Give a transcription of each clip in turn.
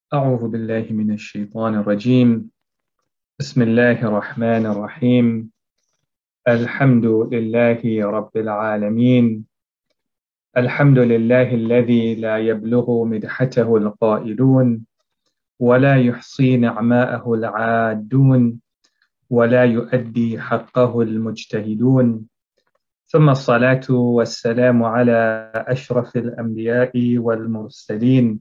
أعوذ بالله من الشيطان الرجيم. بسم الله الرحمن الرحيم. الحمد لله رب العالمين. الحمد لله الذي لا يبلغ مدحته القائلون ولا يحصي نعماءه العادون ولا يؤدي حقه المجتهدون، ثم الصلاة والسلام على أشرف الأنبياء والمرسلين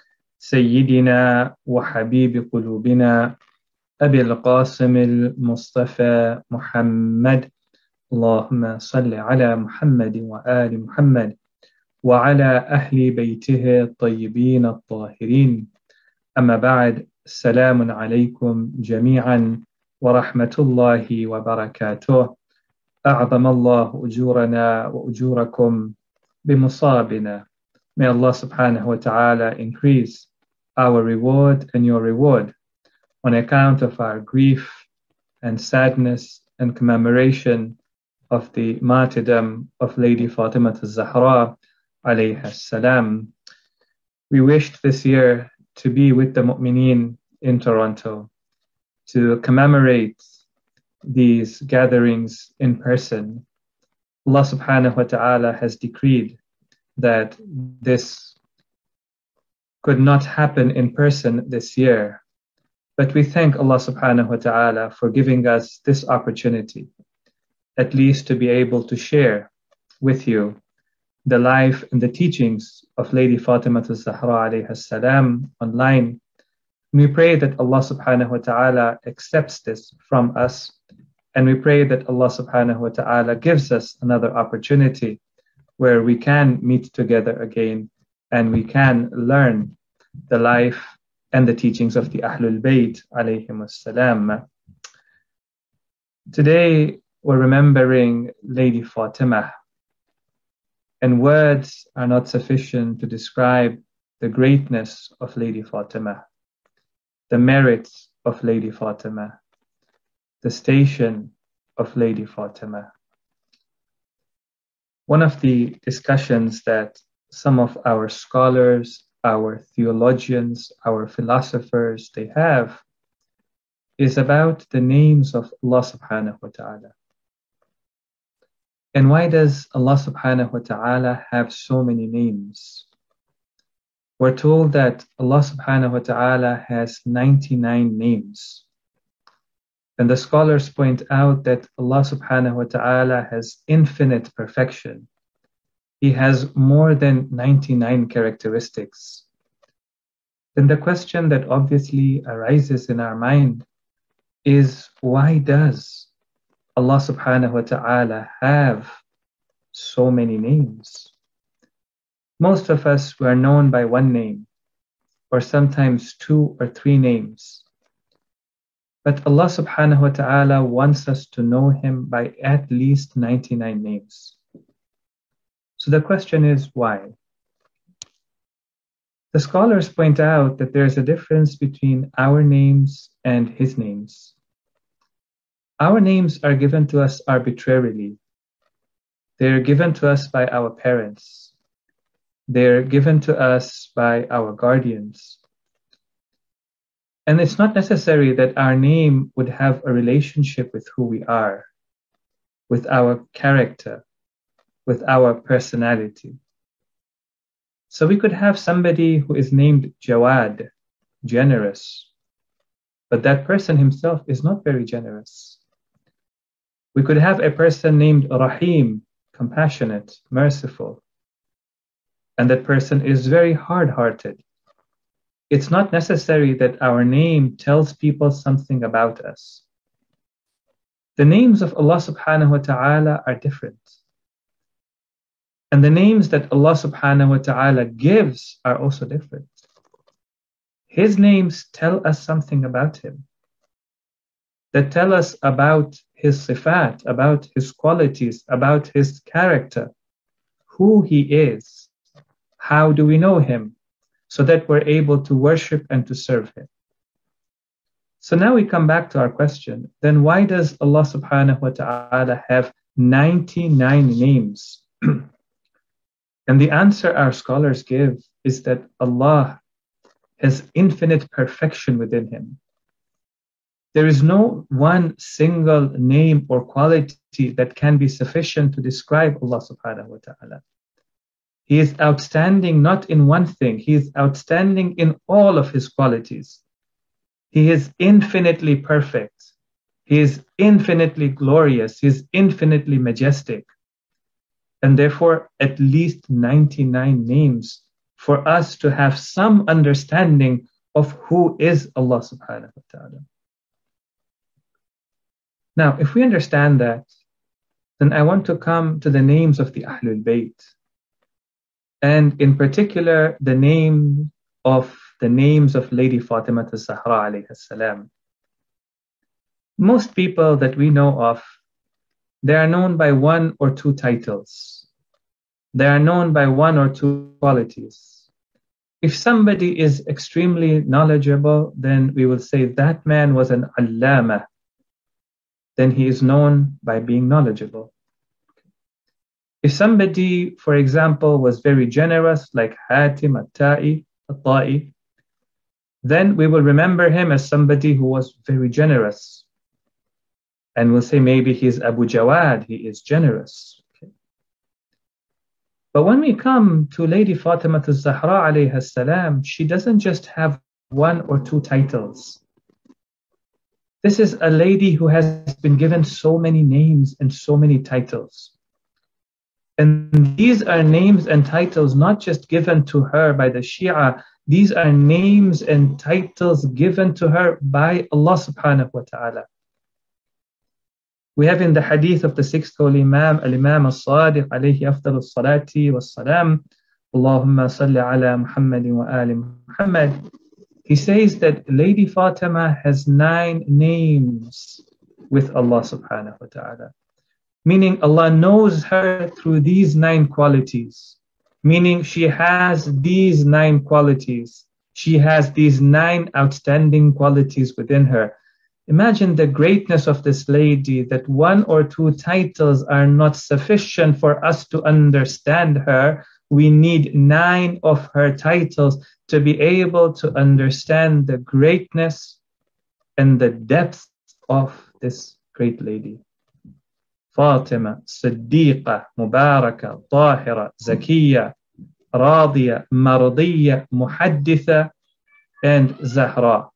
سيدنا وحبيب قلوبنا أبي القاسم المصطفى محمد. اللهم صل على محمد وآل محمد وعلى أهل بيته الطيبين الطاهرين. أما بعد، السلام عليكم جميعا ورحمة الله وبركاته. أعظم الله أجورنا وأجوركم بمصابنا. May Allah subhanahu wa ta'ala increase our reward and your reward on account of our grief and sadness and commemoration of the martyrdom of Lady Fatima al-Zahra alayha salam. We wished this year to be with the mu'mineen in Toronto to commemorate these gatherings in person. Allah subhanahu wa ta'ala has decreed that this could not happen in person this year. But we thank Allah subhanahu wa ta'ala for giving us this opportunity, at least to be able to share with you the life and the teachings of Lady Fatima al-Zahra alayha salam online. We pray that Allah subhanahu wa ta'ala accepts this from us, and we pray that Allah subhanahu wa ta'ala gives us another opportunity where we can meet together again and we can learn the life and the teachings of the Ahlul Bayt alayhim as-salam. Today we're remembering Lady Fatima, and words are not sufficient to describe the greatness of Lady Fatima, the merits of Lady Fatima, the station of Lady Fatima. One of the discussions that some of our scholars, our theologians, our philosophers, they have is about the names of Allah subhanahu wa ta'ala. And why does Allah subhanahu wa ta'ala have so many names? We're told that Allah subhanahu wa ta'ala has 99 names. And the scholars point out that Allah subhanahu wa ta'ala has infinite perfection. He has more than 99 characteristics. Then the question that obviously arises in our mind is, why does Allah subhanahu wa ta'ala have so many names? Most of us were known by one name, or sometimes two or three names. But Allah subhanahu wa ta'ala wants us to know Him by at least 99 names. So the question is, why? The scholars point out that there's a difference between our names and His names. Our names are given to us arbitrarily. They're given to us by our parents. They're given to us by our guardians. And it's not necessary that our name would have a relationship with who we are, with our character, with our personality. So we could have somebody who is named Jawad, generous, but that person himself is not very generous. We could have a person named Rahim, compassionate, merciful, and that person is very hard-hearted. It's not necessary that our name tells people something about us. The names of Allah subhanahu wa ta'ala are different. And the names that Allah subhanahu wa ta'ala gives are also different. His names tell us something about Him, that tell us about His sifat, about His qualities, about His character, who He is, how do we know Him, so that we're able to worship and to serve Him. So now we come back to our question, then why does Allah subhanahu wa ta'ala have 99 names? And the answer our scholars give is that Allah has infinite perfection within him. There is no one single name or quality that can be sufficient to describe Allah subhanahu wa ta'ala. He is outstanding not in one thing, He is outstanding in all of His qualities. He is infinitely perfect. He is infinitely glorious. He is infinitely majestic. And therefore, at least 99 names for us to have some understanding of who is Allah subhanahu wa ta'ala. Now, if we understand that, then I want to come to the names of the Ahlul Bayt. And in particular, the names of Lady Fatima al-Zahra alayha salam. Most people that we know of, they are known by one or two titles. They are known by one or two qualities. If somebody is extremely knowledgeable, then we will say that man was an allama. Then he is known by being knowledgeable. If somebody, for example, was very generous, like Hatim al-Ta'i, then we will remember him as somebody who was very generous. And we'll say maybe he's Abu Jawad, he is generous. Okay. But when we come to Lady Fatima al-Zahra alayha salam, she doesn't just have one or two titles. This is a lady who has been given so many names and so many titles. And these are names and titles not just given to her by the Shia, these are names and titles given to her by Allah subhanahu wa ta'ala. We have in the hadith of the sixth holy Imam, Al-Imam As-Sadiq alayhi afdal as-salati was-salam, Allahumma salli ala Muhammadin wa ali Muhammad. He says that Lady Fatima has 9 names with Allah subhanahu wa ta'ala. Meaning Allah knows her through these 9 qualities. Meaning she has these 9 qualities. She has these 9 outstanding qualities within her. Imagine the greatness of this lady, that 1 or 2 titles are not sufficient for us to understand her. We need 9 of her titles to be able to understand the greatness and the depth of this great lady. Fatima, Siddiqa, Mubaraka, Tahira, Zakiya, Radiya, Mardiya, Muhadditha, and Zahra.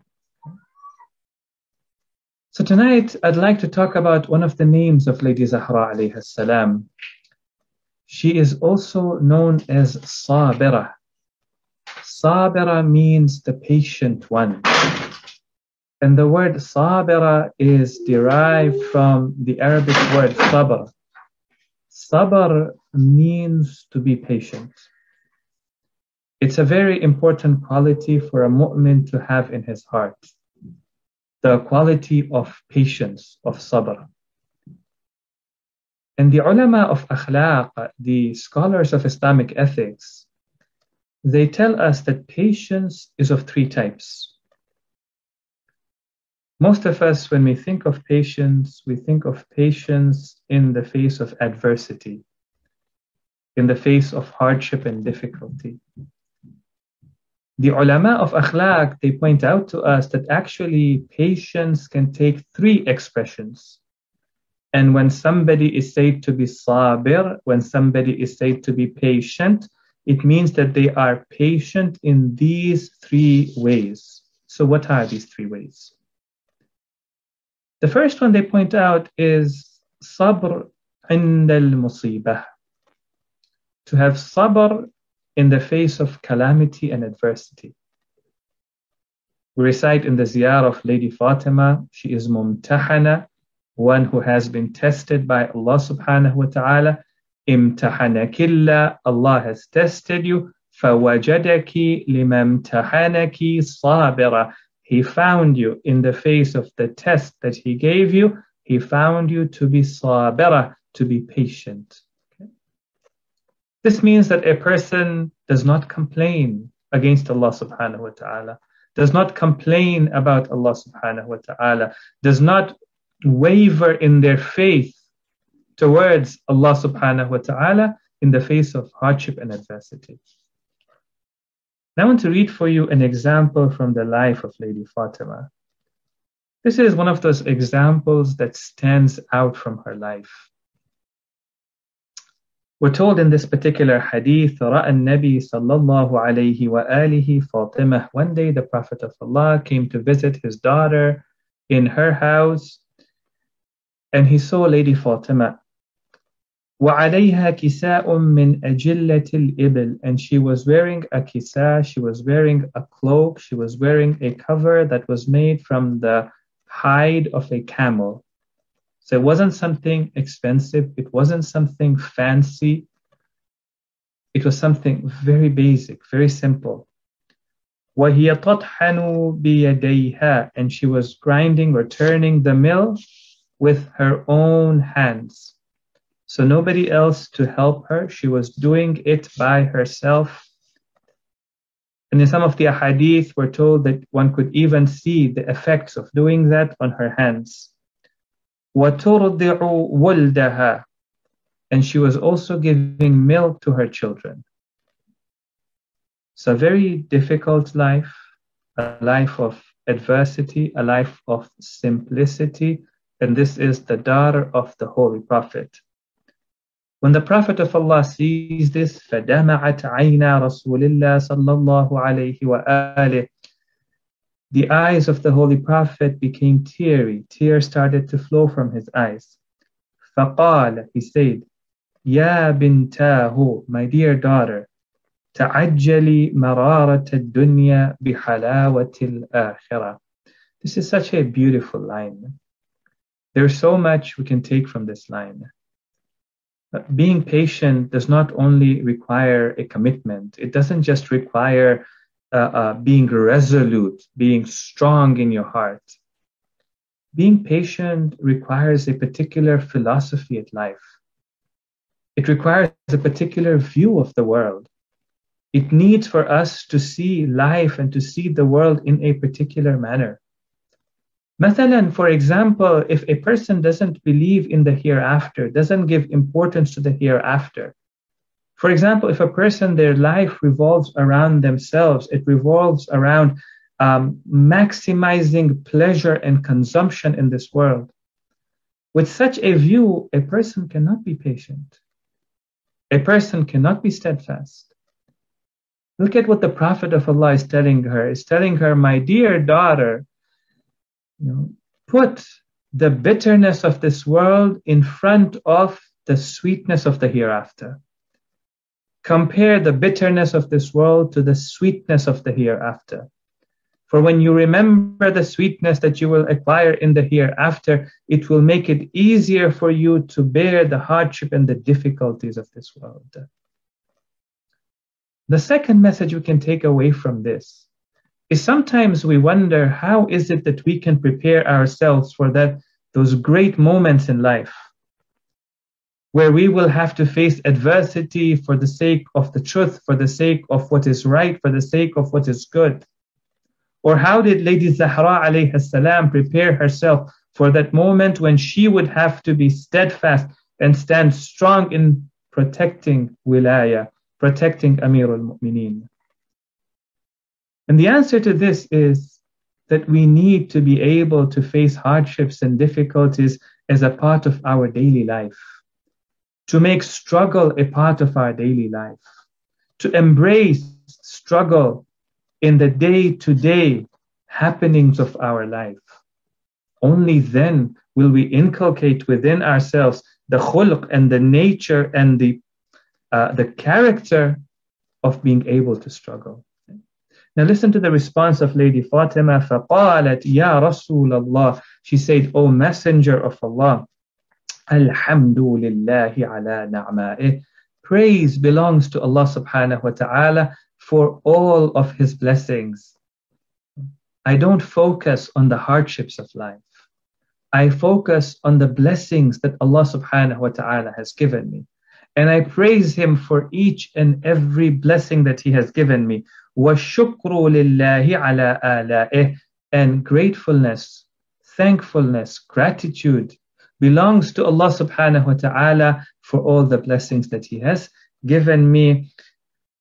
So tonight I'd like to talk about one of the names of Lady Zahra alayha salam. She is also known as Sabira. Sabira means the patient one. And the word Sabira is derived from the Arabic word sabr. Sabr means to be patient. It's a very important quality for a mu'min to have in his heart. The quality of patience, of sabr. And the ulama of akhlaq, the scholars of Islamic ethics, they tell us that patience is of 3 types. Most of us, when we think of patience, we think of patience in the face of adversity, in the face of hardship and difficulty. The ulama of akhlaq, they point out to us that actually patience can take 3 expressions. And when somebody is said to be sabir, when somebody is said to be patient, it means that they are patient in these 3 ways. So what are these 3 ways? The first one they point out is sabr عند المصيبة. To have sabr in the face of calamity and adversity. We recite in the ziyarah of Lady Fatima, she is mumtahana, one who has been tested by Allah subhanahu wa ta'ala. Imtahanakillah, Allah has tested you. فَوَجَدَكِ لِمَمْتَحَنَكِ صَابِرًا. He found you in the face of the test that He gave you. He found you to be sabira, to be patient. Okay? This means that a person does not complain against Allah subhanahu wa ta'ala, does not complain about Allah subhanahu wa ta'ala, does not waver in their faith towards Allah subhanahu wa ta'ala in the face of hardship and adversity. I want to read for you an example from the life of Lady Fatima. This is one of those examples that stands out from her life. We're told in this particular hadith, رَأَى النَّبِي صلى الله عليه وآله فاطمة. One day the Prophet of Allah came to visit his daughter in her house, and he saw Lady Fatima. وَعَلَيْهَا كِسَاءٌ مِّنْ أَجِلَّةِ الْإِبِلِ. And she was wearing a kisa, she was wearing a cloak, she was wearing a cover that was made from the hide of a camel. So it wasn't something expensive, it wasn't something fancy, it was something very basic, very simple. وَهِيَ تَطْحَنُ بِيَدَيْهَا. And she was grinding or turning the mill with her own hands. So nobody else to help her, she was doing it by herself. And in some of the ahadith, we're told that one could even see the effects of doing that on her hands. وَتُرْضِعُ وَلْدَهَا. And she was also giving milk to her children. It's a very difficult life, a life of adversity, a life of simplicity, and this is the daughter of the Holy Prophet. When the Prophet of Allah sees this, فَدَمَعَتْ عَيْنَا رَسُولِ اللَّهِ صَلَّى اللَّهُ عَلَيْهِ وَآلِهِ. The eyes of the Holy Prophet became teary. Tears started to flow from his eyes. فَقَالَ, he said, يَا بِنْتَاهُ, my dear daughter, تَعَجَّلِي مَرَارَةَ الدُّنْيَا بِحَلَاوَةِ الْآخِرَةِ. This is such a beautiful line. There's so much we can take from this line. Being patient does not only require a commitment. It doesn't just require being resolute, being strong in your heart. Being patient requires a particular philosophy at life. It requires a particular view of the world. It needs for us to see life and to see the world in a particular manner. Mathalan, for example, if a person doesn't believe in the hereafter, doesn't give importance to the hereafter. For example, if a person, their life revolves around themselves, it revolves around maximizing pleasure and consumption in this world. With such a view, a person cannot be patient. A person cannot be steadfast. Look at what the Prophet of Allah is telling her. He's telling her, my dear daughter, put the bitterness of this world in front of the sweetness of the hereafter. Compare the bitterness of this world to the sweetness of the hereafter. For when you remember the sweetness that you will acquire in the hereafter, it will make it easier for you to bear the hardship and the difficulties of this world. The second message we can take away from this is sometimes we wonder, how is it that we can prepare ourselves for those great moments in life where we will have to face adversity for the sake of the truth, for the sake of what is right, for the sake of what is good? Or how did Lady Zahra alayhi salam prepare herself for that moment when she would have to be steadfast and stand strong in protecting wilaya, protecting Amir al-Mu'mineen? And the answer to this is that we need to be able to face hardships and difficulties as a part of our daily life, to make struggle a part of our daily life, to embrace struggle in the day-to-day happenings of our life. Only then will we inculcate within ourselves the khulq and the nature and the character of being able to struggle. Now listen to the response of Lady Fatima. فَقَالَتْ يَا رَسُولَ اللَّهِ. She said, O Messenger of Allah, الْحَمْدُ لِلَّهِ عَلَى نَعْمَائِهِ. Praise belongs to Allah subhanahu wa ta'ala for all of His blessings. I don't focus on the hardships of life. I focus on the blessings that Allah subhanahu wa ta'ala has given me. And I praise Him for each and every blessing that He has given me. وَالشُّكْرُ لِلَّهِ عَلَىٰ آلَائِهِ. And gratefulness, thankfulness, gratitude belongs to Allah subhanahu wa ta'ala for all the blessings that He has given me.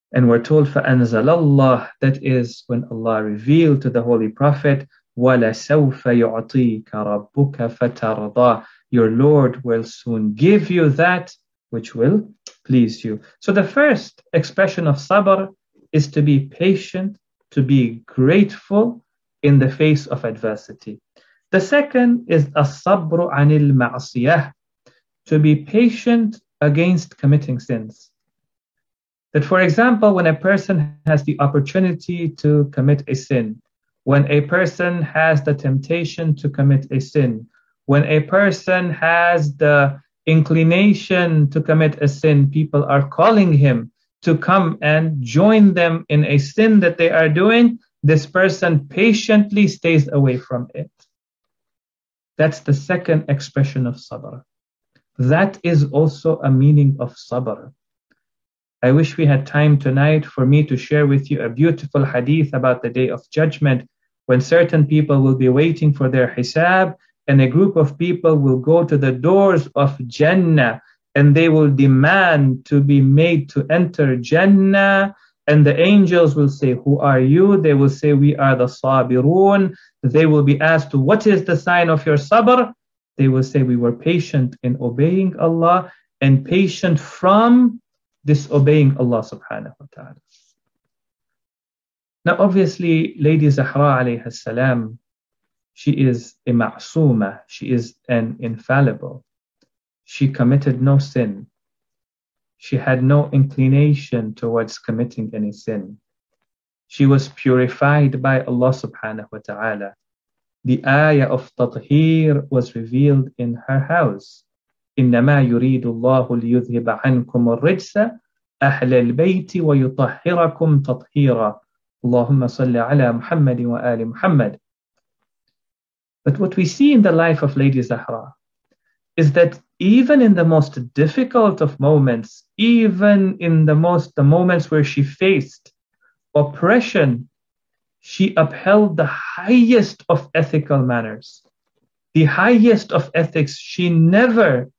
And we're told فَأَنزَلَ اللَّهُ, that is when Allah revealed to the Holy Prophet, وَلَسَوْفَ يُعْطِيكَ رَبُّكَ فَتَرْضَى, your Lord will soon give you that which will please you. So the first expression of sabr is to be patient, to be grateful in the face of adversity. The second is as-sabru anil ma'siyah, to be patient against committing sins. That, for example, when a person has the opportunity to commit a sin, when a person has the temptation to commit a sin, when a person has the inclination to commit a sin, people are calling him to come and join them in a sin that they are doing, this person patiently stays away from it. That's the second expression of sabr. That is also a meaning of sabr. I wish we had time tonight for me to share with you a beautiful hadith about the Day of Judgment, when certain people will be waiting for their hisab, and a group of people will go to the doors of Jannah, and they will demand to be made to enter Jannah, and the angels will say, who are you? They will say, we are the sabirun. They will be asked, what is the sign of your sabr? They will say, we were patient in obeying Allah and patient from disobeying Allah subhanahu wa ta'ala. Now obviously, Lady Zahra alayha salam, she is a ma'sooma, she is an infallible. She committed no sin. She had no inclination towards committing any sin. She was purified by Allah subhanahu wa ta'ala. The ayah of tathir was revealed in her house. إنما يريد الله ليذهب عنكم الرجس أهل البيت ويطهركم تطهيرا اللهم صل على محمد وآل محمد. But what we see in the life of Lady Zahra is that even in the most difficult of moments, even in the moments where she faced oppression, she upheld the highest of ethical manners, the highest of ethics. She never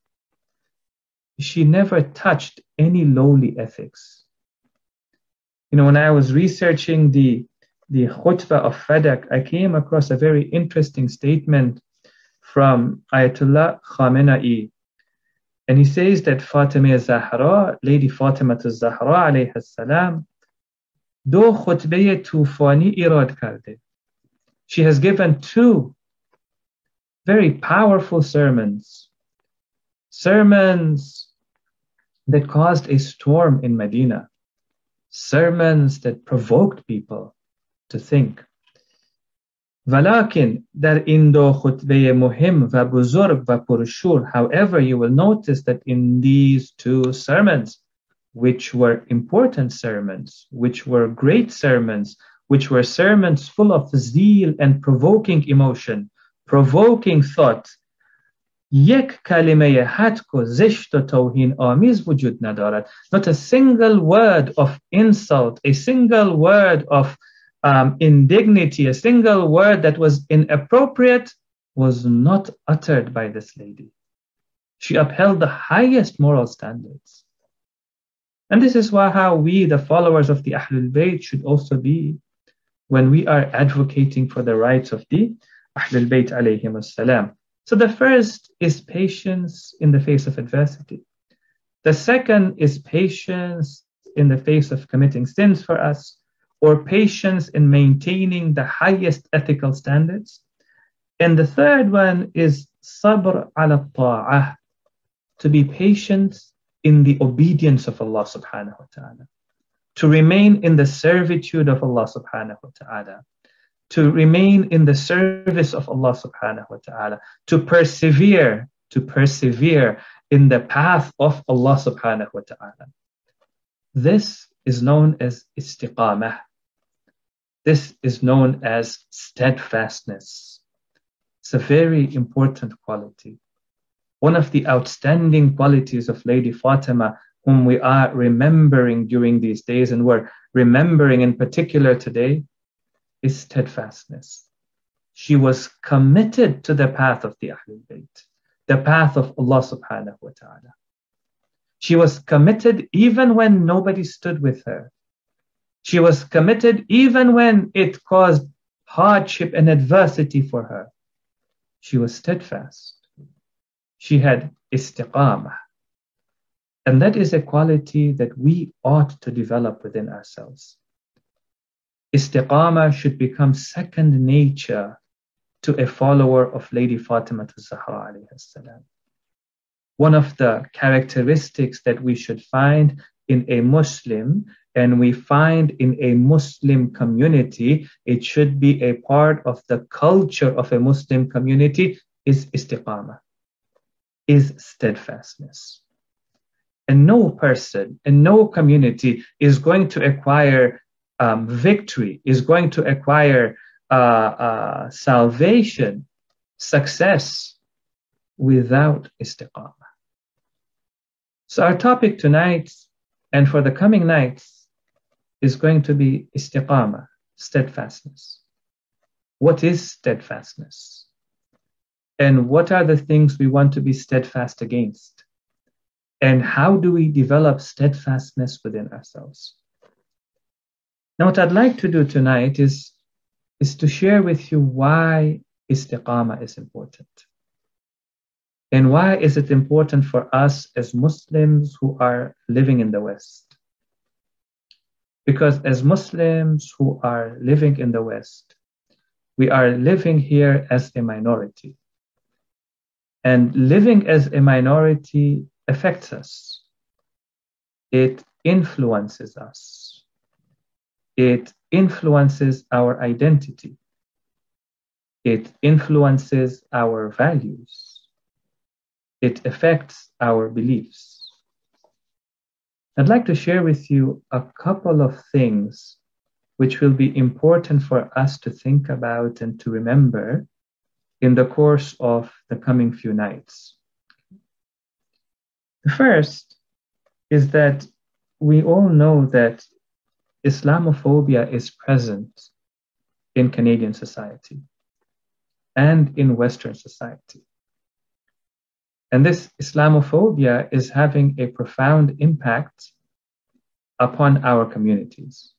touched any lowly ethics. You know, when I was researching the khutbah of Fadak, I came across a very interesting statement from Ayatollah Khamenei. And he says that Fatima Zahra, Lady Fatima Zahra alayha salam, do khutbah tufani irad karde. She has given two very powerful sermons that caused a storm in Medina, sermons that provoked people to think. Walakin dar in do khutbah muhim va buzurg va purshur. However, you will notice that in these two sermons, which were important sermons, which were great sermons, which were sermons full of zeal and provoking emotion, provoking thought, یک کلمه حدق و زشت و توهین آمیز وجود ندارد. Not a single word of insult, a single word of indignity, a single word that was inappropriate was not uttered by this lady. She upheld the highest moral standards. And this is how we, the followers of the Ahlul Bayt, should also be when we are advocating for the rights of the Ahlul Bayt alayhim as-salam. So the first is patience in the face of adversity. The second is patience in the face of committing sins for us, or patience in maintaining the highest ethical standards. And the third one is sabr ala ta'ah, to be patient in the obedience of Allah subhanahu wa ta'ala, to remain in the servitude of Allah subhanahu wa ta'ala, to remain in the service of Allah subhanahu wa ta'ala, to persevere in the path of Allah subhanahu wa ta'ala. This is known as istiqamah. This is known as steadfastness. It's a very important quality. One of the outstanding qualities of Lady Fatima, whom we are remembering during these days, and we're remembering in particular today, is steadfastness. She was committed to the path of the Ahlul Bayt, the path of Allah subhanahu wa ta'ala. She was committed even when nobody stood with her. She was committed even when it caused hardship and adversity for her. She was steadfast. She had istiqamah. And that is a quality that we ought to develop within ourselves. Istiqamah should become second nature to a follower of Lady Fatima Zahra alayhi salam. One of the characteristics that we should find in a Muslim, and we find in a Muslim community, it should be a part of the culture of a Muslim community, is istiqamah, is steadfastness. And no person and no community is going to acquire victory, is going to acquire salvation, success, without istiqamah. So our topic tonight and for the coming nights is going to be istiqamah, steadfastness. What is steadfastness? And what are the things we want to be steadfast against? And how do we develop steadfastness within ourselves? Now, what I'd like to do tonight is to share with you why istiqamah is important. And why is it important for us as Muslims who are living in the West? Because as Muslims who are living in the West, we are living here as a minority. And living as a minority affects us. It influences us. It influences our identity. It influences our values. It affects our beliefs. I'd like to share with you a couple of things which will be important for us to think about and to remember in the course of the coming few nights. The first is that we all know that Islamophobia is present in Canadian society and in Western society. And this Islamophobia is having a profound impact upon our communities.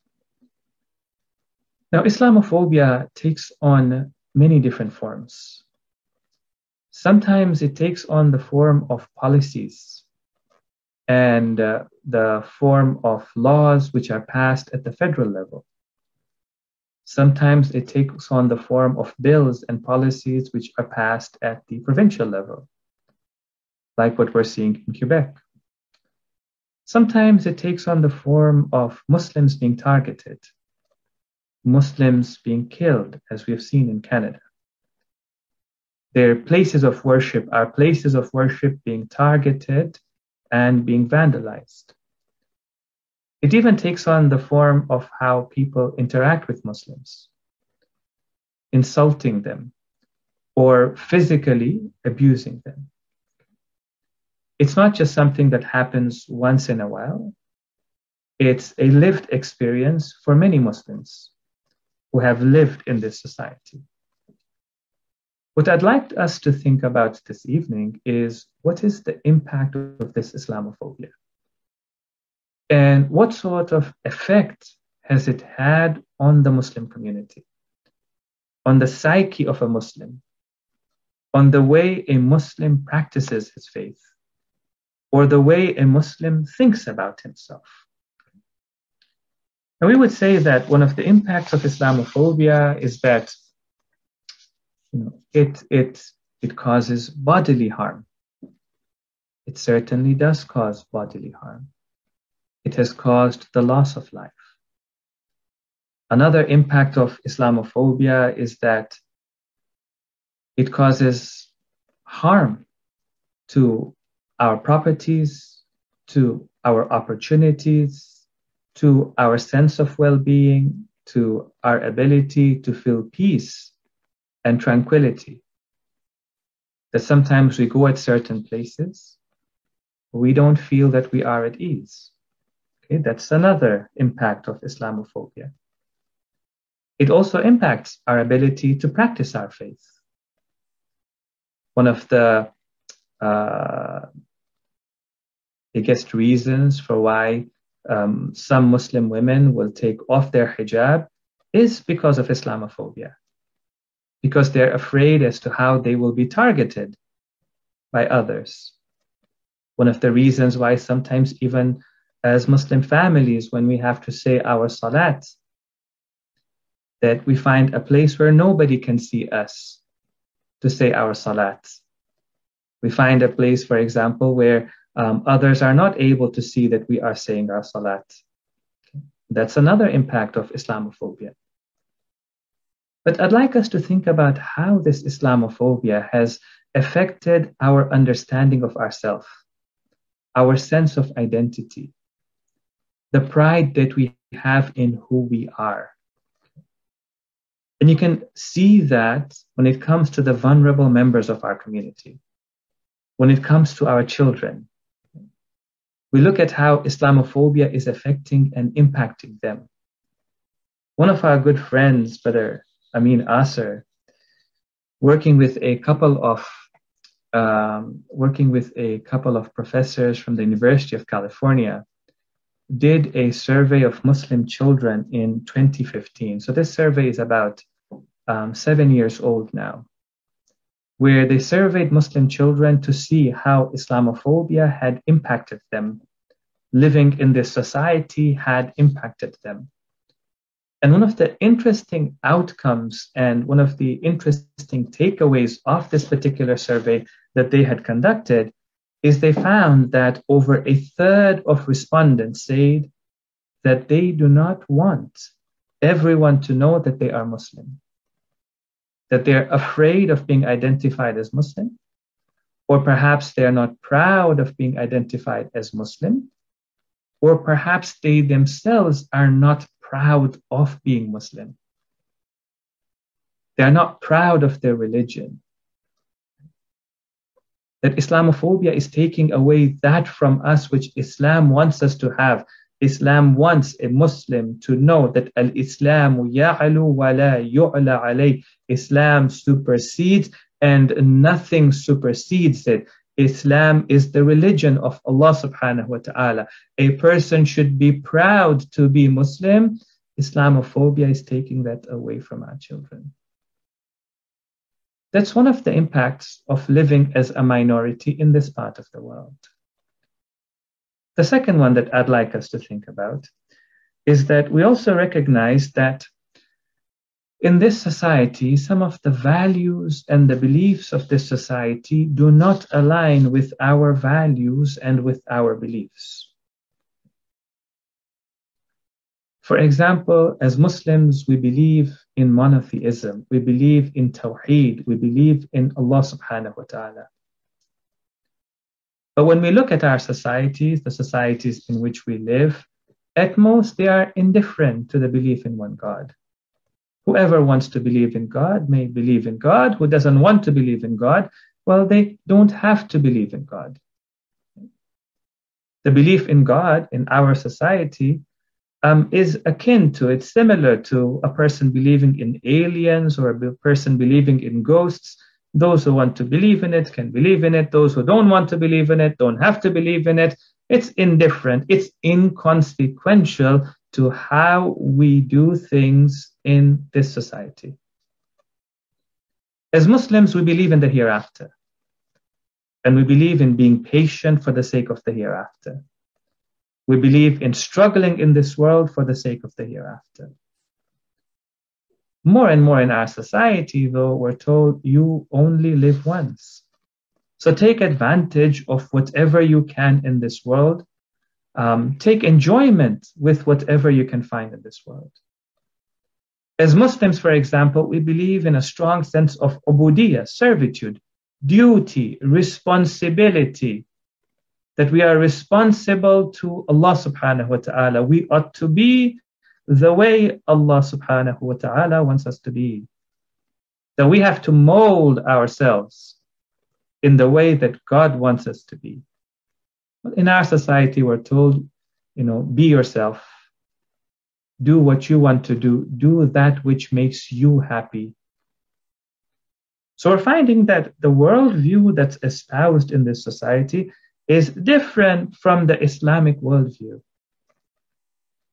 Now, Islamophobia takes on many different forms. Sometimes it takes on the form of policies and the form of laws which are passed at the federal level. Sometimes it takes on the form of bills and policies which are passed at the provincial level, like what we're seeing in Quebec. Sometimes it takes on the form of Muslims being targeted, Muslims being killed, as we have seen in Canada. Their places of worship are places of worship being targeted and being vandalized. It even takes on the form of how people interact with Muslims, insulting them or physically abusing them. It's not just something that happens once in a while. It's a lived experience for many Muslims who have lived in this society. What I'd like us to think about this evening is what is the impact of this Islamophobia? And what sort of effect has it had on the Muslim community, on the psyche of a Muslim, on the way a Muslim practices his faith, or the way a Muslim thinks about himself? And we would say that one of the impacts of Islamophobia is that it causes bodily harm. It certainly does cause bodily harm. It has caused the loss of life. Another impact of Islamophobia is that it causes harm to our properties, to our opportunities, to our sense of well-being, to our ability to feel peace and tranquility. That sometimes we go at certain places, we don't feel that we are at ease. Okay, that's another impact of Islamophobia. It also impacts our ability to practice our faith. One of the biggest reasons for why some Muslim women will take off their hijab is because of Islamophobia, because they're afraid as to how they will be targeted by others. One of the reasons why sometimes even as Muslim families, when we have to say our salat, that we find a place where nobody can see us to say our salat. We find a place, for example, where others are not able to see that we are saying our salat. That's another impact of Islamophobia. But I'd like us to think about how this Islamophobia has affected our understanding of ourselves, our sense of identity, the pride that we have in who we are. And you can see that when it comes to the vulnerable members of our community, when it comes to our children. We look at how Islamophobia is affecting and impacting them. One of our good friends, Brother Amin Asr, working with a couple of professors from the University of California, did a survey of Muslim children in 2015. So this survey is about 7 years old now, where they surveyed Muslim children to see how Islamophobia had impacted them, living in this society had impacted them. And one of the interesting outcomes and one of the interesting takeaways of this particular survey that they had conducted is they found that over a third of respondents said that they do not want everyone to know that they are Muslim, that they're afraid of being identified as Muslim, or perhaps they're not proud of being identified as Muslim, or perhaps they themselves are not proud of being Muslim. They are not proud of their religion. That Islamophobia is taking away that from us which Islam wants us to have. Islam wants a Muslim to know that al-Islamu ya'alu wa la yu'la alayh. Islam supersedes and nothing supersedes it. Islam is the religion of Allah subhanahu wa ta'ala. A person should be proud to be Muslim. Islamophobia is taking that away from our children. That's one of the impacts of living as a minority in this part of the world. The second one that I'd like us to think about is that we also recognize that in this society, some of the values and the beliefs of this society do not align with our values and with our beliefs. For example, as Muslims, we believe in monotheism, we believe in Tawheed, we believe in Allah subhanahu wa ta'ala. But when we look at our societies, the societies in which we live, at most they are indifferent to the belief in one God. Whoever wants to believe in God may believe in God. Who doesn't want to believe in God, well, they don't have to believe in God. The belief in God in our society is akin to, it's similar to a person believing in aliens or a person believing in ghosts. Those who want to believe in it can believe in it. Those who don't want to believe in it don't have to believe in it. It's indifferent. It's inconsequential to how we do things in this society. As Muslims, we believe in the hereafter. And we believe in being patient for the sake of the hereafter. We believe in struggling in this world for the sake of the hereafter. More and more in our society, though, we're told you only live once. So take advantage of whatever you can in this world. Take enjoyment with whatever you can find in this world. As Muslims, for example, we believe in a strong sense of ubudiyah, servitude, duty, responsibility, that we are responsible to Allah subhanahu wa ta'ala. We ought to be the way Allah subhanahu wa ta'ala wants us to be. That we have to mold ourselves in the way that God wants us to be. In our society, we're told, be yourself. Do what you want to do. Do that which makes you happy. So we're finding that the worldview that's espoused in this society is different from the Islamic worldview.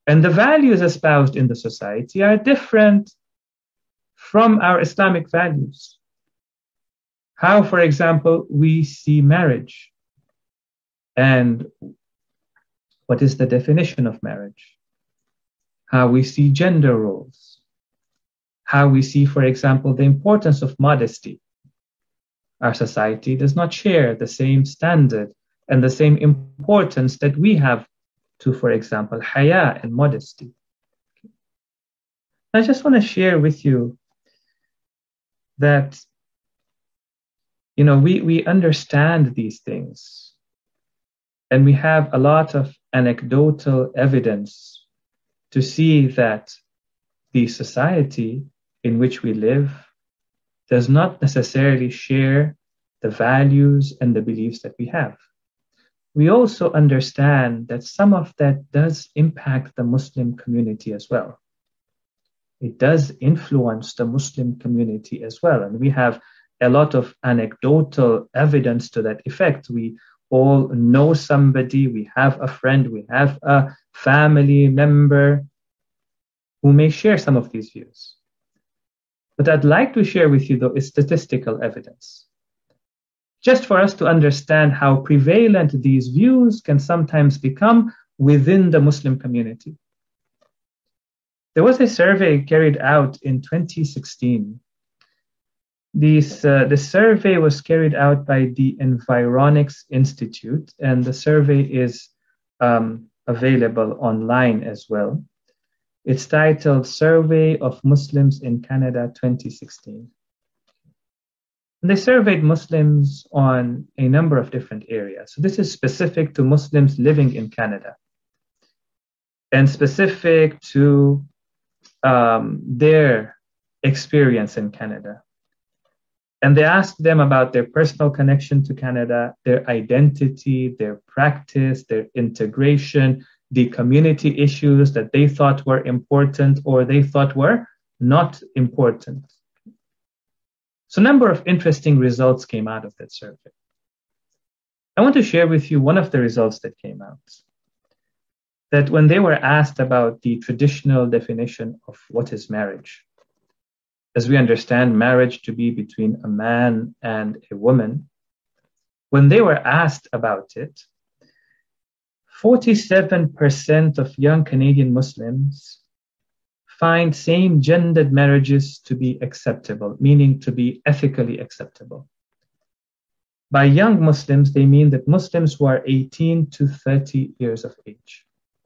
And the values espoused in the society are different from our Islamic values. How, for example, we see marriage, and what is the definition of marriage? How we see gender roles, how we see, for example, the importance of modesty. Our society does not share the same standard and the same importance that we have to, for example, haya and modesty. I just want to share with you that, we understand these things, and we have a lot of anecdotal evidence to see that the society in which we live does not necessarily share the values and the beliefs that we have. We also understand that some of that does impact the Muslim community as well. It does influence the Muslim community as well. And we have a lot of anecdotal evidence to that effect. We all know somebody, we have a friend, we have a family member who may share some of these views. What I'd like to share with you, though, is statistical evidence, just for us to understand how prevalent these views can sometimes become within the Muslim community. There was a survey carried out in 2016. The survey was carried out by the Environics Institute, and the survey is available online as well. It's titled Survey of Muslims in Canada 2016. And they surveyed Muslims on a number of different areas. So this is specific to Muslims living in Canada and specific to their experience in Canada. And they asked them about their personal connection to Canada, their identity, their practice, their integration, the community issues that they thought were important or they thought were not important. So a number of interesting results came out of that survey. I want to share with you one of the results that came out. That when they were asked about the traditional definition of what is marriage, as we understand marriage to be between a man and a woman, when they were asked about it, 47% of young Canadian Muslims find same-gendered marriages to be acceptable, meaning to be ethically acceptable. By young Muslims, they mean that Muslims who are 18 to 30 years of age.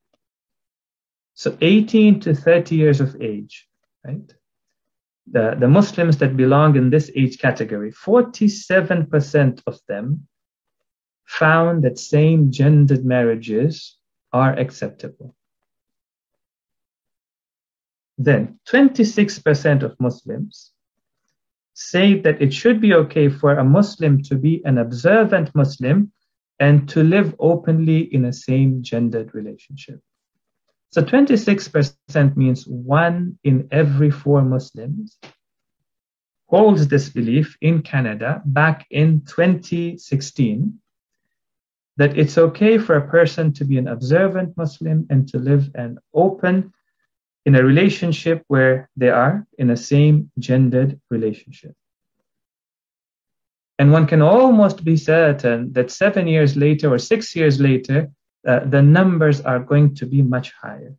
So 18 to 30 years of age, right? The Muslims that belong in this age category, 47% of them found that same-gendered marriages are acceptable. Then 26% of Muslims say that it should be okay for a Muslim to be an observant Muslim and to live openly in a same-gendered relationship. So 26% means 1 in every 4 Muslims holds this belief in Canada back in 2016, that it's okay for a person to be an observant Muslim and to live an open in a relationship where they are in a same gendered relationship. And one can almost be certain that 7 years later or 6 years later, the numbers are going to be much higher.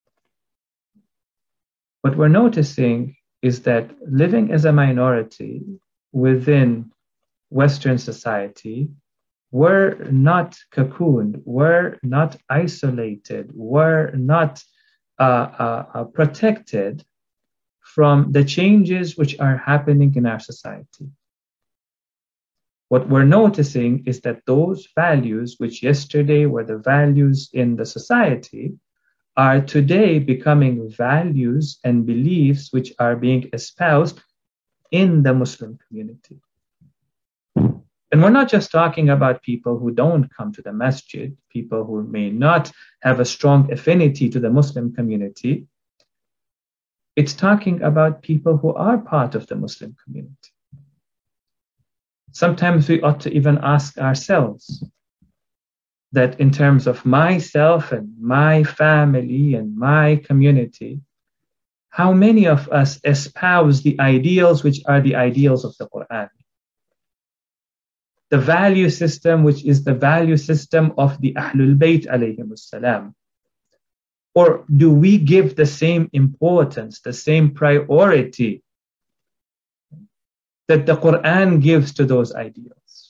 What we're noticing is that living as a minority within Western society, we're not cocooned, we're not isolated, we're not protected from the changes which are happening in our society. What we're noticing is that those values, which yesterday were the values in the society, are today becoming values and beliefs which are being espoused in the Muslim community. And we're not just talking about people who don't come to the masjid, people who may not have a strong affinity to the Muslim community. It's talking about people who are part of the Muslim community. Sometimes we ought to even ask ourselves, that in terms of myself and my family and my community, how many of us espouse the ideals which are the ideals of the Quran? The value system which is the value system of the Ahlul Bayt alayhimus salam. Or do we give the same importance, the same priority that the Quran gives to those ideals?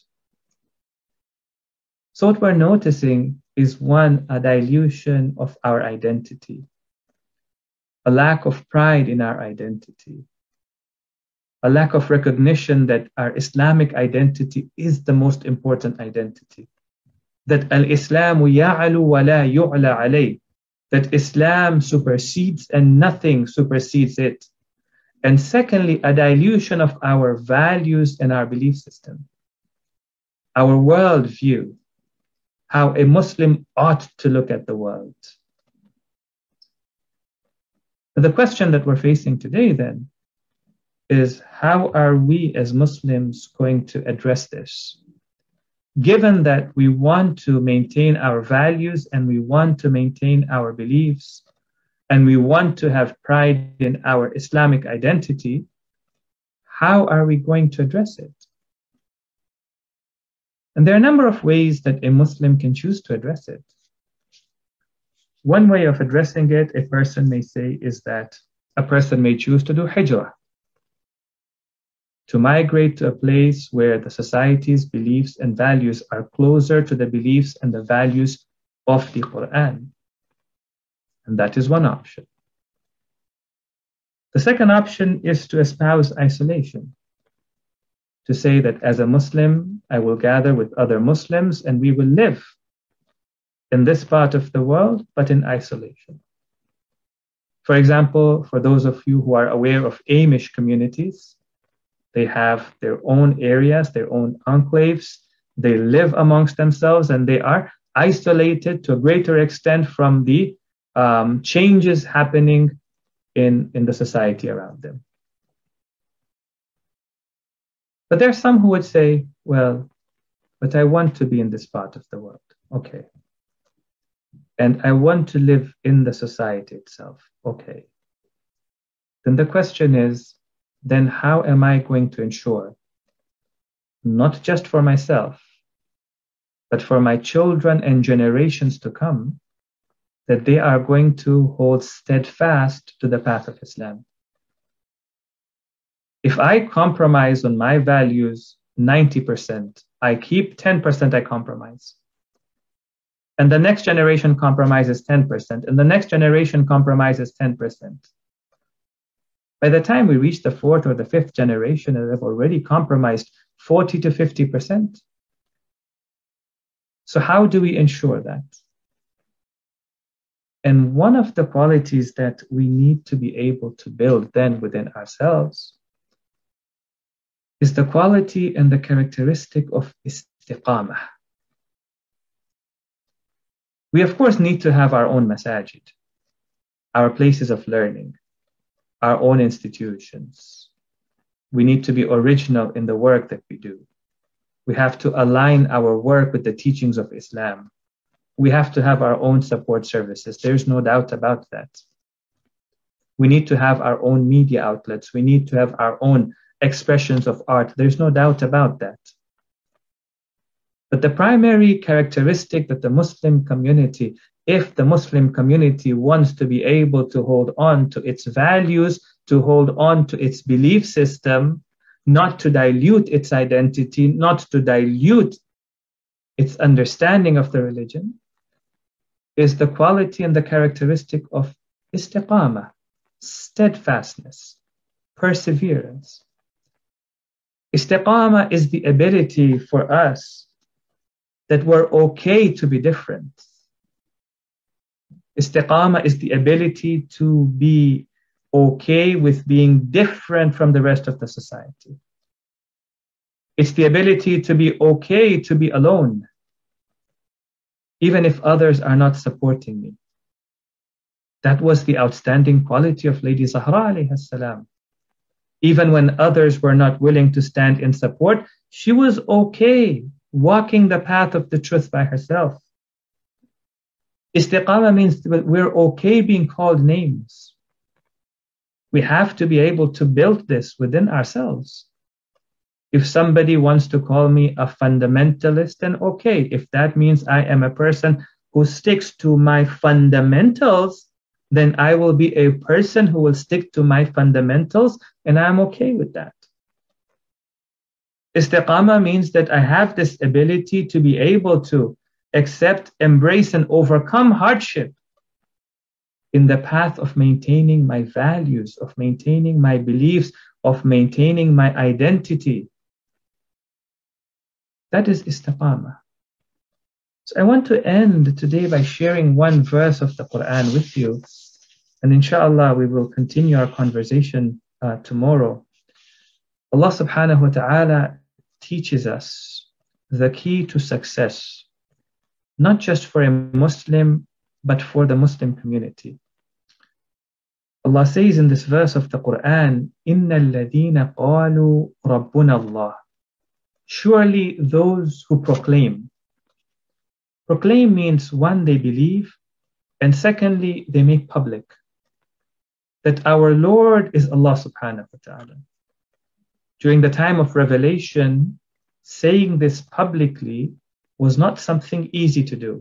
So what we're noticing is one, a dilution of our identity, a lack of pride in our identity, a lack of recognition that our Islamic identity is the most important identity, that al-Islamu ya'alu wa la yu'la alayh, that Islam supersedes and nothing supersedes it. And secondly, a dilution of our values and our belief system, our worldview, how a Muslim ought to look at the world. The question that we're facing today then is, how are we as Muslims going to address this? Given that we want to maintain our values and we want to maintain our beliefs and we want to have pride in our Islamic identity, how are we going to address it? And there are a number of ways that a Muslim can choose to address it. One way of addressing it, a person may say, is that a person may choose to do hijrah, to migrate to a place where the society's beliefs and values are closer to the beliefs and the values of the Quran. And that is one option. The second option is to espouse isolation, to say that as a Muslim, I will gather with other Muslims and we will live in this part of the world, but in isolation. For example, for those of you who are aware of Amish communities, they have their own areas, their own enclaves. They live amongst themselves and they are isolated to a greater extent from the changes happening in the society around them. But there are some who would say, well, but I want to be in this part of the world. Okay. And I want to live in the society itself. Okay. Then the question is, then how am I going to ensure, not just for myself, but for my children and generations to come, that they are going to hold steadfast to the path of Islam? If I compromise on my values 90%, I keep 10%, I compromise. And the next generation compromises 10%, and the next generation compromises 10%. By the time we reach the fourth or the fifth generation, they've already compromised 40 to 50%. So how do we ensure that? And one of the qualities that we need to be able to build then within ourselves is the quality and the characteristic of istiqamah. We of course need to have our own masajid, our places of learning, our own institutions. We need to be original in the work that we do. We have to align our work with the teachings of Islam. We have to have our own support services. There's no doubt about that. We need to have our own media outlets. We need to have our own expressions of art. There's no doubt about that. But the primary characteristic that the Muslim community, if the Muslim community wants to be able to hold on to its values, to hold on to its belief system, not to dilute its identity, not to dilute its understanding of the religion, is the quality and the characteristic of istiqamah, steadfastness, perseverance. Istiqamah is the ability for us that we're okay to be different. Istiqamah is the ability to be okay with being different from the rest of the society. It's the ability to be okay to be alone, even if others are not supporting me. That was the outstanding quality of Lady Zahra alayhi salam. Even when others were not willing to stand in support, she was okay walking the path of the truth by herself. Istiqamah means that we're okay being called names. We have to be able to build this within ourselves. If somebody wants to call me a fundamentalist, then okay. If that means I am a person who sticks to my fundamentals, then I will be a person who will stick to my fundamentals, and I'm okay with that. Istiqamah means that I have this ability to be able to accept, embrace, and overcome hardship in the path of maintaining my values, of maintaining my beliefs, of maintaining my identity. That is istiqamah. So I want to end today by sharing one verse of the Quran with you. And inshallah, we will continue our conversation tomorrow. Allah subhanahu wa ta'ala teaches us the key to success, not just for a Muslim, but for the Muslim community. Allah says in this verse of the Quran, إِنَّ الَّذِينَ قَالُوا رَبُّنَا اللَّهِ. Surely those who proclaim. Proclaim means, one, they believe, and secondly, they make public that our Lord is Allah subhanahu wa ta'ala. During the time of revelation, saying this publicly was not something easy to do.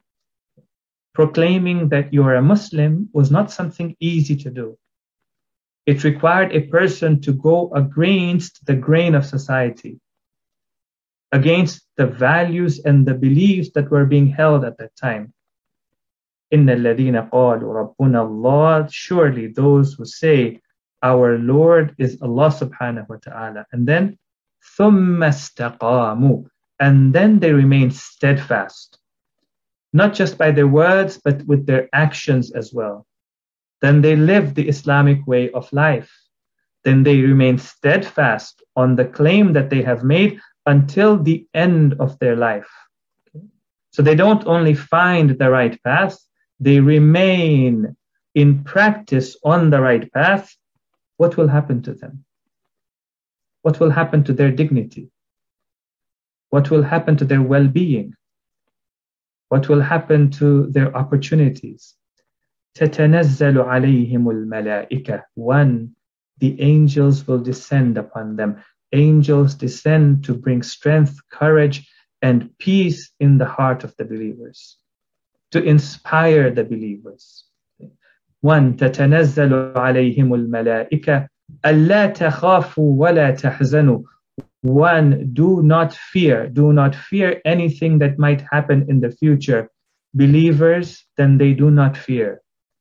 Proclaiming that you are a Muslim was not something easy to do. It required a person to go against the grain of society, against the values and the beliefs that were being held at that time. إِنَّ الَّذِينَ قَالُوا رَبُّنَا اللَّهِ. Surely those who say, our Lord is Allah subhanahu wa ta'ala. And then, ثُمَّ اسْتَقَامُوا. And then they remain steadfast. Not just by their words, but with their actions as well. Then they live the Islamic way of life. Then they remain steadfast on the claim that they have made until the end of their life. So they don't only find the right path, they remain in practice on the right path. What will happen to them? What will happen to their dignity? What will happen to their well-being? What will happen to their opportunities? تَتَنَزَّلُ عَلَيْهِمُ الْمَلَائِكَةُ. One, the angels will descend upon them. Angels descend to bring strength, courage, and peace in the heart of the believers, to inspire the believers. One, تَتَنَزَّلُ عَلَيْهِمُ الْمَلَائِكَةُ أَلَّا تَخَافُوا وَلَا تَحْزَنُوا. One, do not fear anything that might happen in the future. Believers, then they do not fear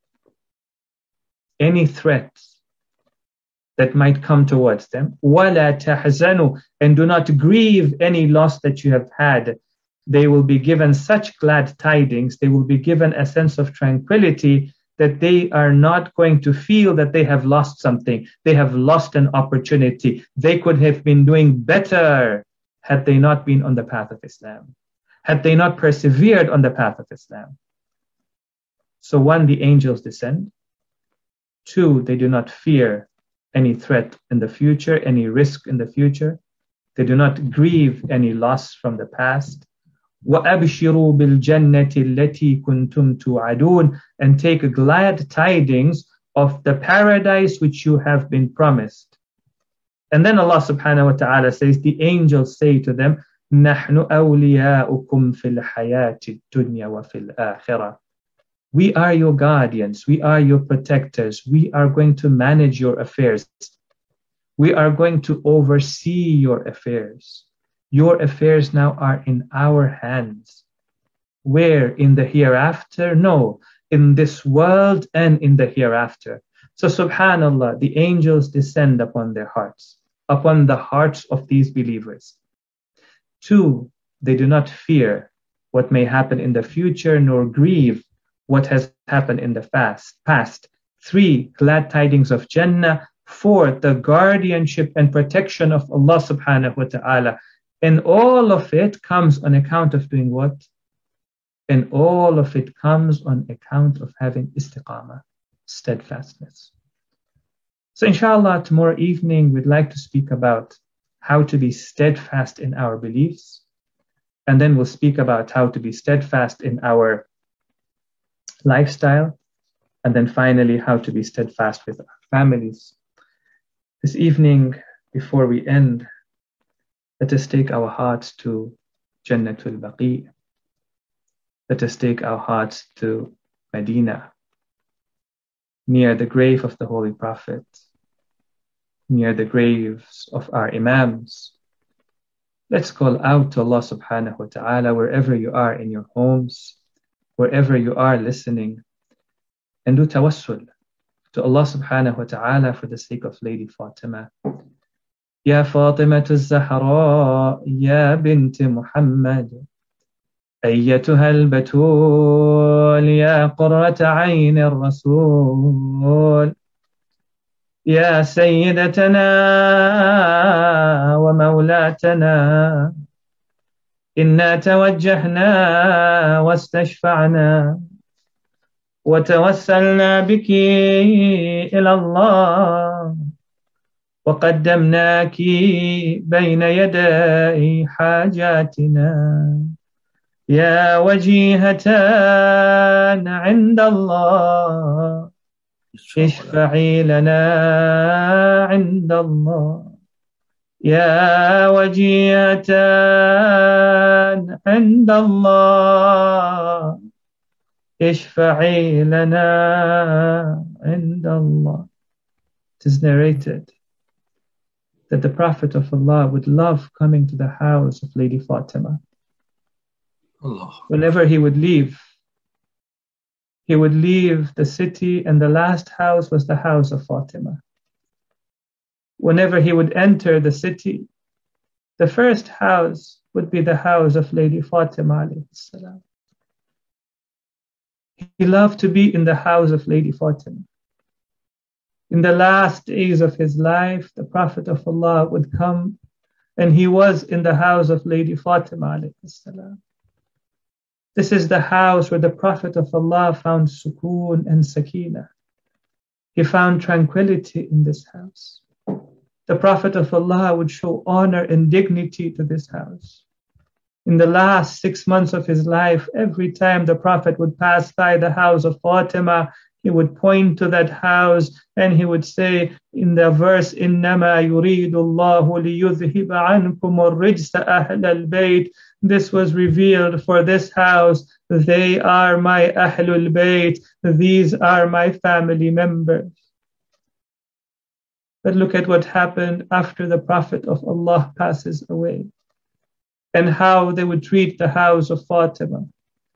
any threats that might come towards them. وَلَا تَحْزَنُوا. And do not grieve any loss that you have had. They will be given such glad tidings, they will be given a sense of tranquility that they are not going to feel that they have lost something. They have lost an opportunity. They could have been doing better had they not been on the path of Islam, had they not persevered on the path of Islam. So one, the angels descend. Two, they do not fear any threat in the future, any risk in the future. They do not grieve any loss from the past. وَأَبْشِرُوا بِالْجَنَّةِ الَّتِي كُنْتُمْ تُوعَدُونَ. And take glad tidings of the paradise which you have been promised. And then Allah subhanahu wa ta'ala says, the angels say to them, نَحْنُ أَوْلِيَاؤُكُمْ فِي الْحَيَاةِ الدُّنْيَا وَفِي الْآخِرَةِ. We are your guardians, we are your protectors, we are going to manage your affairs. We are going to oversee your affairs. Your affairs now are in our hands. Where? In the hereafter? No, in this world and in the hereafter. So subhanallah, the angels descend upon their hearts, upon the hearts of these believers. Two, they do not fear what may happen in the future, nor grieve what has happened in the past. Three, glad tidings of Jannah. Four, the guardianship and protection of Allah subhanahu wa ta'ala. And all of it comes on account of doing what? And all of it comes on account of having istiqamah, steadfastness. So inshallah, tomorrow evening, we'd like to speak about how to be steadfast in our beliefs. And then we'll speak about how to be steadfast in our lifestyle, and then finally how to be steadfast with our families. This evening, before we end, let us take our hearts to Jannatul Baqi. Let us take our hearts to Medina, near the grave of the Holy Prophet, near the graves of our Imams. Let's call out to Allah subhanahu wa ta'ala wherever you are in your homes, wherever you are listening, and do tawassul to Allah subhanahu wa ta'ala for the sake of Lady Fatima. Ya Fatimatu az-Zahra, Ya bint Muhammad, أيتها البتول يا قرة عين الرسول يا سيدتنا ومولاتنا إنا توجهنا واستشفعنا وتوسلنا بك إلى الله وقدمناك بين يدي حاجاتنا يا وجيهة عند الله اشفعي لنا عند الله يا وجيهة عند الله اشفعي لنا عند الله. It is narrated that the Prophet of Allah would love coming to the house of Lady Fatima. Allah. Whenever he would leave the city, and the last house was the house of Fatima. Whenever he would enter the city, the first house would be the house of Lady Fatima alayhi salam. He loved to be in the house of Lady Fatima. In the last days of his life, the Prophet of Allah would come, and he was in the house of Lady Fatima alayhi salam. This is the house where the Prophet of Allah found sukoon and sakina. He found tranquility in this house. The Prophet of Allah would show honor and dignity to this house. In the last 6 months of his life, every time the Prophet would pass by the house of Fatima, he would point to that house and he would say in the verse, إِنَّمَا يُرِيدُ اللَّهُ لِيُذْهِبَ عَنْكُمُ الرِّجْسَ أَهْلَ الْبَيْتِ. This was revealed for this house. They are my Ahlul Bayt. These are my family members. But look at what happened after the Prophet of Allah passes away, and how they would treat the house of Fatima,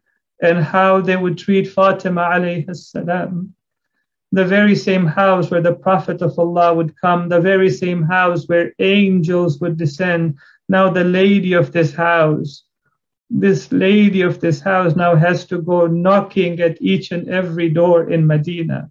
and how they would treat Fatima alayhi salam. The very same house where the Prophet of Allah would come, the very same house where angels would descend. Now the lady of this house, this lady of this house now has to go knocking at each and every door in Medina.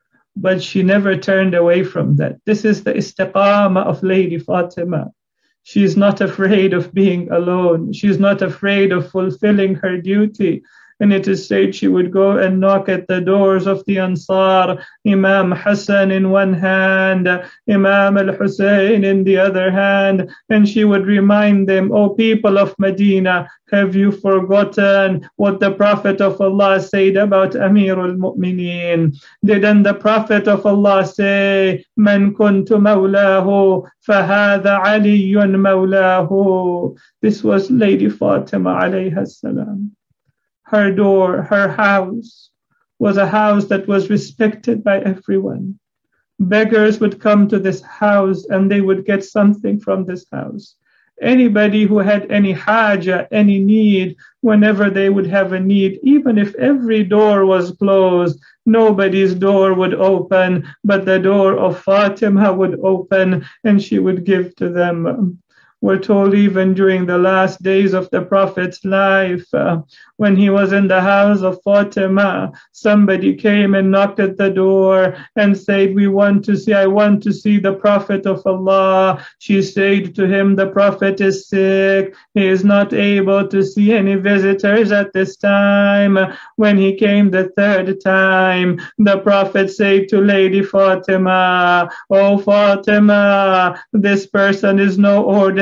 But she never turned away from that. This is the istiqamah of Lady Fatima. She is not afraid of being alone. She is not afraid of fulfilling her duty. And it is said she would go and knock at the doors of the Ansar, Imam Hassan in one hand, Imam al-Hussein in the other hand, and she would remind them, "O people of Medina, have you forgotten what the Prophet of Allah said about Amir al-Mu'mineen? Didn't the Prophet of Allah say, Man kuntu mawlahu, fahadha aliyun mawlahu?" This was Lady Fatima alayha salam. Her door, her house, was a house that was respected by everyone. Beggars would come to this house and they would get something from this house. Anybody who had any haja, any need, whenever they would have a need, even if every door was closed, nobody's door would open, but the door of Fatima would open and she would give to them. We're told even during the last days of the Prophet's life, when he was in the house of Fatima, somebody came and knocked at the door and said, I want to see the Prophet of Allah. She said to him, the Prophet is sick. He is not able to see any visitors at this time. When he came the third time, the Prophet said to Lady Fatima, "Oh Fatima, this person is no ordinary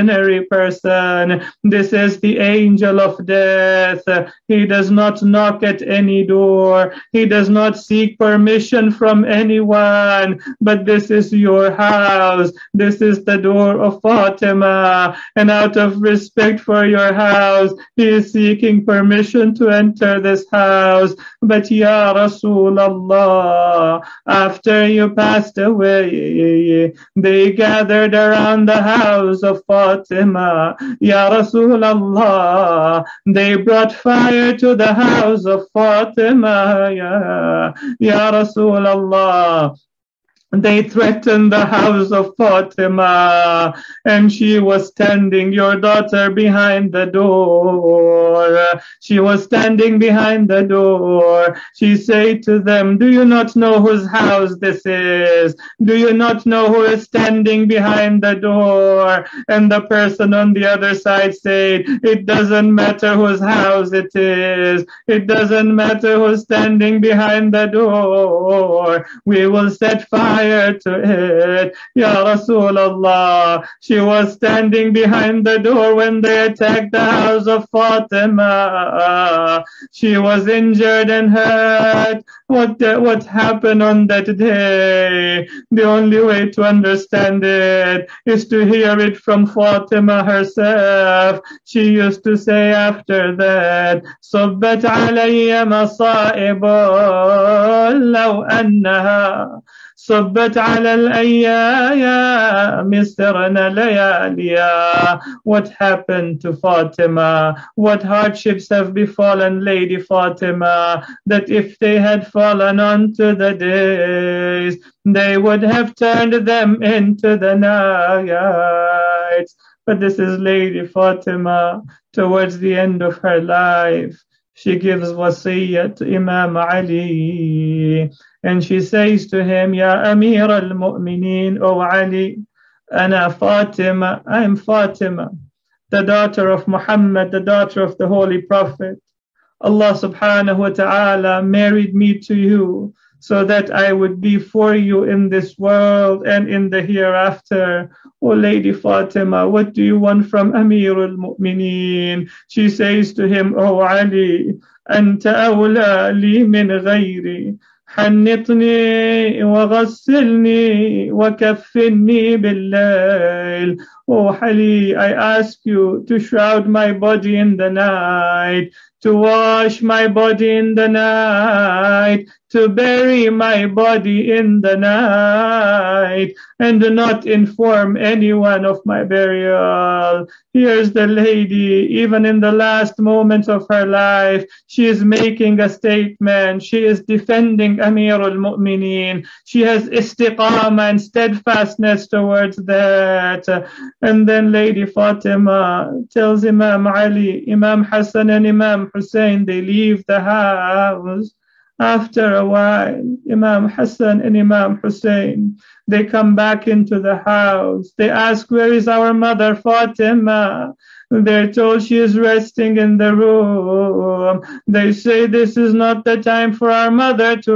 ordinary person. This is the angel of death. He does not knock at any door. He does not seek permission from anyone. But this is your house. This is the door of Fatima. And out of respect for your house, he is seeking permission to enter this house. But Ya Rasulullah, after you passed away, they gathered around the house of Fatima. Ya Rasulullah, they brought fire to the house of Fatima. Ya Rasulullah, they threatened the house of Fatima, and she was standing, your daughter, behind the door. She was standing behind the door. She said to them, do you not know whose house this is? Do you not know who is standing behind the door? And the person on the other side said, it doesn't matter whose house it is. It doesn't matter who's standing behind the door. We will set fire to it. Ya Rasulullah, she was standing behind the door when they attacked the house of Fatima. She was injured and hurt. What happened on that day? The only way to understand it is to hear it from Fatima herself. She used to say after that, صبت علي مصائب لو أنها صبت على الأيام سرنا لياليا. What happened to Fatima? What hardships have befallen Lady Fatima, that if they had fallen onto the days, they would have turned them into the nights. But this is Lady Fatima towards the end of her life. She gives wasiyah to Imam Ali, and she says to him, Ya Amir al-Mu'mineen, O Ali, Ana Fatima, I am Fatima, the daughter of Muhammad, the daughter of the Holy Prophet. Allah subhanahu wa ta'ala married me to you so that I would be for you in this world and in the hereafter. O Lady Fatima, what do you want from Amir al-Mu'mineen? She says to him, O Ali, Anta awla li min ghayri. حنطني وغسلني وكفني بالليل. Oh Ali, I ask you to shroud my body in the night, to wash my body in the night, to bury my body in the night, and do not inform anyone of my burial. Here's the lady, even in the last moments of her life, she is making a statement. She is defending Amir al-Mu'mineen. She has istiqamah and steadfastness towards that. And then Lady Fatima tells Imam Ali, Imam Hassan and Imam Hussein, they leave the house. After a while, Imam Hassan and Imam Hussein, they come back into the house. They ask, where is our mother Fatima? They're told she is resting in the room. They say this is not the time for our mother to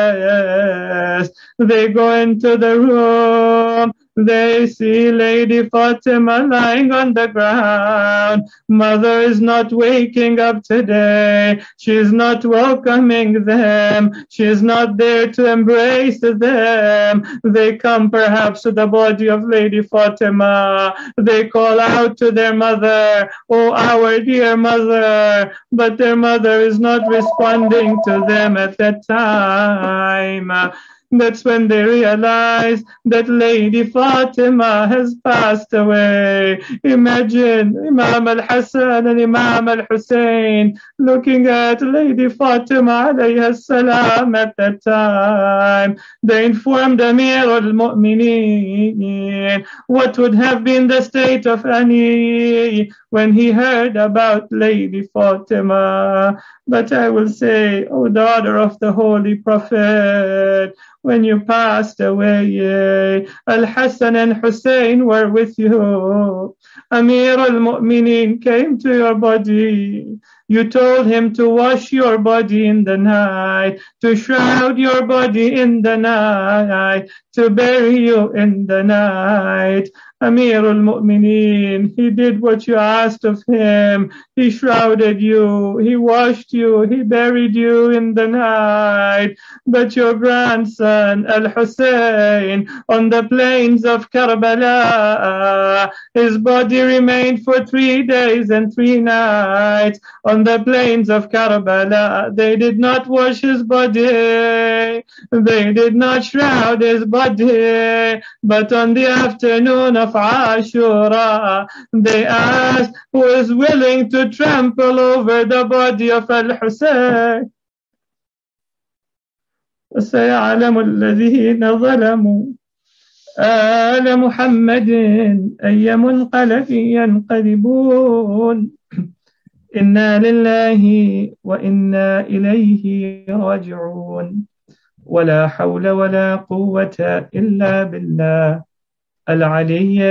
rest. They go into the room. They see Lady Fatima lying on the ground. Mother is not waking up today. She is not welcoming them. She is not there to embrace them. They come perhaps to the body of Lady Fatima. They call out to their mother, oh, our dear mother. But their mother is not responding to them at that time. That's when they realize that Lady Fatima has passed away. Imagine Imam al-Hassan and Imam al-Hussein looking at Lady Fatima alayha salam at that time. They informed Amir al-Mu'mineen what would have been the state of Ali when he heard about Lady Fatima. But I will say, O daughter of the Holy Prophet, when you passed away, Al-Hassan and Hussein were with you. Amir al-Mu'mineen came to your body. You told him to wash your body in the night, to shroud your body in the night, to bury you in the night. Amir al-Mu'mineen, he did what you asked of him. He shrouded you, he washed you, he buried you in the night. But your grandson Al-Hussein on the plains of Karbala, his body remained for 3 days and 3 nights on the plains of Karbala. They did not wash his body, they did not shroud his body, but on the afternoon of Ashura, they asked who is willing to trample over the body of Al-Hussein. وسيعلم الذين ظلموا آل محمد أي منقلب ينقلبون إنا لله وإنا إليه راجعون ولا حول ولا قوة إلا بالله العلي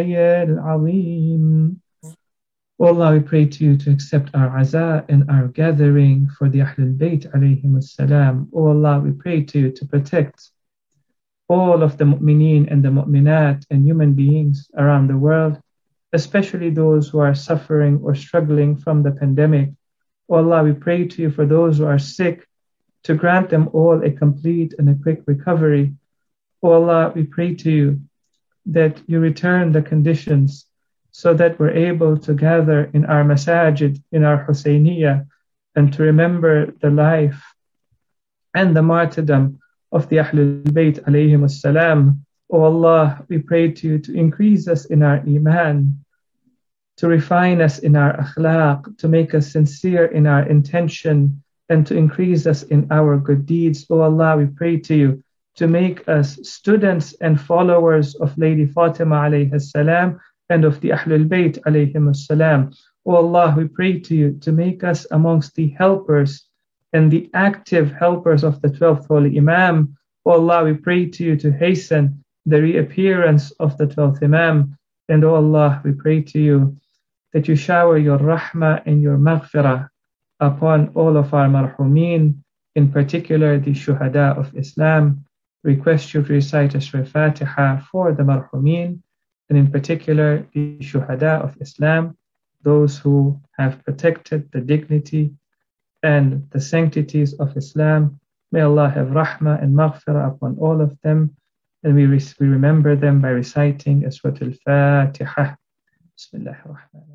العظيم. O Allah, we pray to you to accept our aza and our gathering for the Ahlul Bayt alayhim as-salam. O Allah, we pray to you to protect all of the mu'mineen and the mu'minat and human beings around the world, especially those who are suffering or struggling from the pandemic. O Allah, we pray to you for those who are sick to grant them all a complete and a quick recovery. O Allah, we pray to you that you return the conditions so that we're able to gather in our masajid, in our Husayniyah, and to remember the life and the martyrdom of the Ahlul Bayt alayhim as-salam. O Allah, we pray to you to increase us in our iman, to refine us in our akhlaq, to make us sincere in our intention, and to increase us in our good deeds. O Allah, we pray to you to make us students and followers of Lady Fatima alayhi salam and of the Ahlul Bayt alayhim as-salam. O Allah, we pray to you to make us amongst the helpers and the active helpers of the 12th Holy Imam. O Allah, we pray to you to hasten the reappearance of the 12th Imam. And O Allah, we pray to you that you shower your rahmah and your maghfirah upon all of our marhumeen, in particular the shuhada of Islam. Request you to recite Surah Fatiha for the marhumeen, and in particular the shuhada of Islam, those who have protected the dignity and the sanctities of Islam. May Allah have rahmah and maghfirah upon all of them, and we remember them by reciting Surah Al-Fatiha. Bismillahir Rahmanir Rahim.